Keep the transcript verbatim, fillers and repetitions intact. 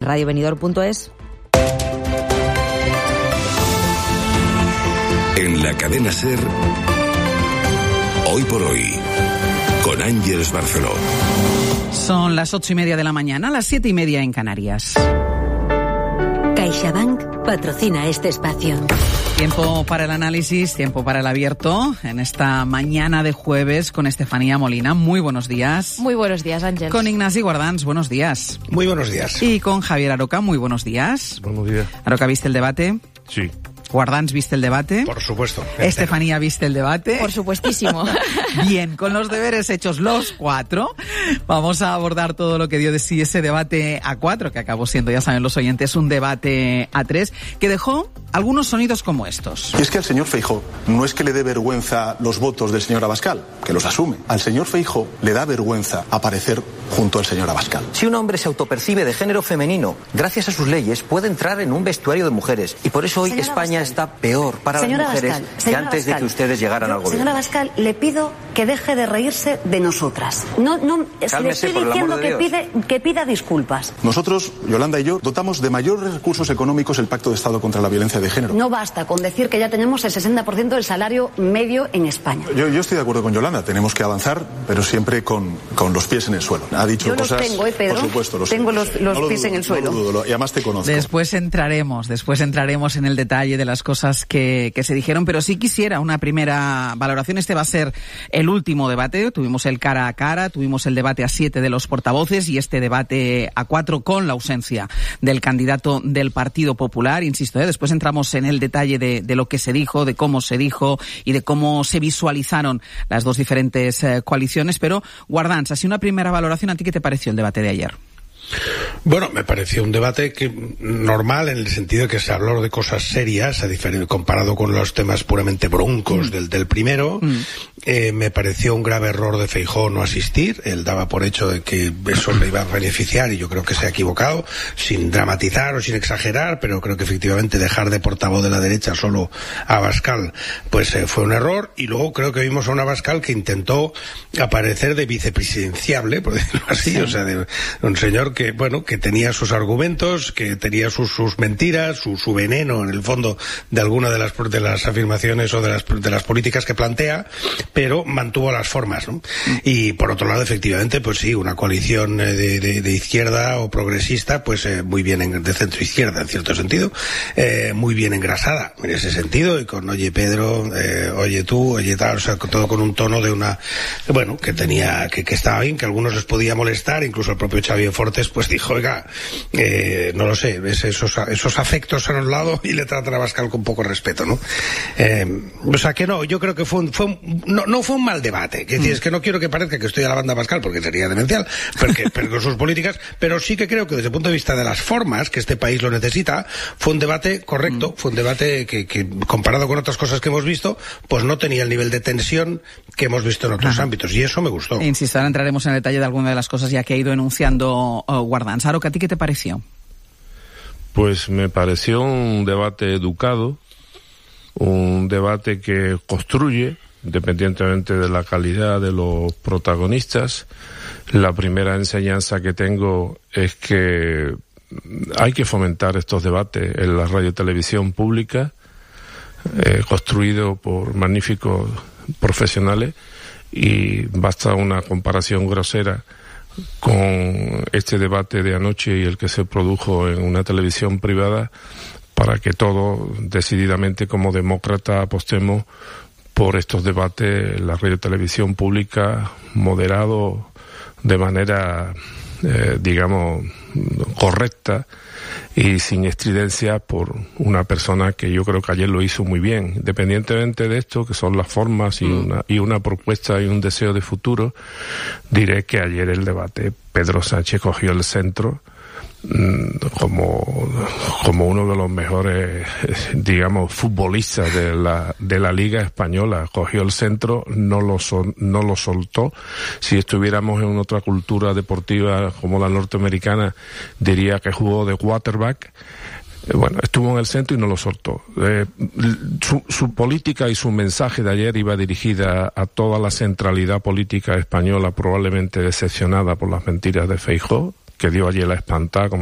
radio benidorm punto es. En la cadena SER, Hoy por Hoy, con Ángeles Barceló. Son las ocho y media de la mañana, las siete y media en Canarias. CaixaBank patrocina este espacio. Tiempo para el análisis, tiempo para el abierto en esta mañana de jueves con Estefanía Molina. Muy buenos días. Muy buenos días, Ángel. Con Ignasi Guardans, buenos días. Muy buenos días. Y con Javier Aroca, muy buenos días. Buenos días. Aroca, ¿viste el debate? Sí. Guardans, ¿viste el debate? Por supuesto. Estefanía, ¿viste el debate? Por supuestísimo. Bien, con los deberes hechos los cuatro, vamos a abordar todo lo que dio de sí ese debate a cuatro, que acabó siendo, ya saben los oyentes, un debate a tres, que dejó algunos sonidos como estos. Y es que al señor Feijóo no es que le dé vergüenza los votos del señor Abascal, que los asume. Al señor Feijóo le da vergüenza aparecer junto al señor Abascal. Si un hombre se autopercibe de género femenino, gracias a sus leyes puede entrar en un vestuario de mujeres. Y por eso hoy señor España Abascal. está peor para señor las mujeres Abascal, que señor antes Abascal, de que ustedes llegaran yo, al gobierno. Señor Abascal, le pido que deje de reírse de nosotras. No, no, Cálmese, le estoy por el diciendo amor de que, Dios. pide, que pida disculpas. Nosotros, Yolanda y yo, dotamos de mayores recursos económicos el Pacto de Estado contra la Violencia de Género. No basta con decir que ya tenemos el sesenta por ciento del salario medio en España. Yo, yo estoy de acuerdo con Yolanda, tenemos que avanzar, pero siempre con, con los pies en el suelo. Ha dicho Yo los cosas... tengo, ¿eh, Pedro? Por supuesto, los Tengo sé, los, sí. los No lo pies dudo, en el suelo. No lo dudo, y además te conozco. Después entraremos, después entraremos en el detalle de las cosas que, que se dijeron, pero sí quisiera una primera valoración. Este va a ser el último debate. Tuvimos el cara a cara, tuvimos el debate a siete de los portavoces y este debate a cuatro con la ausencia del candidato del Partido Popular. Insisto, ¿eh? Después entramos en el detalle de, de lo que se dijo, de cómo se dijo y de cómo se visualizaron las dos diferentes eh, coaliciones. Pero, Guardans, así una primera valoración, ¿a ti qué te pareció el debate de ayer? Bueno, me pareció un debate que normal en el sentido de que se habló de cosas serias, a diferen- comparado con los temas puramente broncos mm. del, del primero. Mm. Eh, me pareció un grave error de Feijóo no asistir. Él daba por hecho de que eso le iba a beneficiar y yo creo que se ha equivocado, sin dramatizar o sin exagerar, pero creo que efectivamente dejar de portavoz de la derecha solo a Abascal pues eh, fue un error. Y luego creo que vimos a un Abascal que intentó aparecer de vicepresidenciable, por decirlo así, sí. O sea, de un señor que que bueno que tenía sus argumentos, que tenía sus, sus mentiras, su, su veneno en el fondo de alguna de las de las afirmaciones o de las de las políticas que plantea, pero mantuvo las formas, ¿no? Y por otro lado, efectivamente, pues sí, una coalición de, de, de izquierda o progresista, pues eh, muy bien en, de centro izquierda en cierto sentido, eh, muy bien engrasada en ese sentido, y con oye Pedro, eh, oye tú, oye tal, o sea, todo con un tono de una, bueno, que tenía, que, que estaba bien, que a algunos les podía molestar, incluso el propio Xavier Fortes pues dijo, oiga, eh, no lo sé, esos, esos afectos a un lado y le tratan a Abascal con poco respeto, ¿no? Eh, o sea que no, yo creo que fue un, fue un, no, no fue un mal debate, que decir, es que no quiero que parezca que estoy alabando a Abascal porque sería demencial, porque, pero con sus políticas, pero sí que creo que desde el punto de vista de las formas, que este país lo necesita, fue un debate correcto, fue un debate que, que comparado con otras cosas que hemos visto, pues no tenía el nivel de tensión que hemos visto en otros Ajá. ámbitos, y eso me gustó. Insisto, ahora entraremos en el detalle de alguna de las cosas ya que ha ido enunciando uh, Guardans. Aroca, ¿a ti qué te pareció? Pues me pareció un debate educado, un debate que construye, independientemente de la calidad de los protagonistas. La primera enseñanza que tengo es que hay que fomentar estos debates en la radio y televisión pública, eh, construido por magníficos profesionales, y basta una comparación grosera con este debate de anoche y el que se produjo en una televisión privada para que todos decididamente como demócratas apostemos por estos debates en la radio y televisión pública, moderados de manera eh, digamos correcta y sin estridencia por una persona que yo creo que ayer lo hizo muy bien. Independientemente de esto, que son las formas y una, y una propuesta y un deseo de futuro, diré que ayer el debate Pedro Sánchez cogió el centro como como uno de los mejores, digamos, futbolistas de la de la Liga Española. Cogió el centro, no lo sol, no lo soltó. Si estuviéramos en otra cultura deportiva como la norteamericana, diría que jugó de quarterback. Bueno, estuvo en el centro y no lo soltó. Eh, su, su política y su mensaje de ayer iba dirigida a toda la centralidad política española, probablemente decepcionada por las mentiras de Feijóo, que dio ayer la espantada, como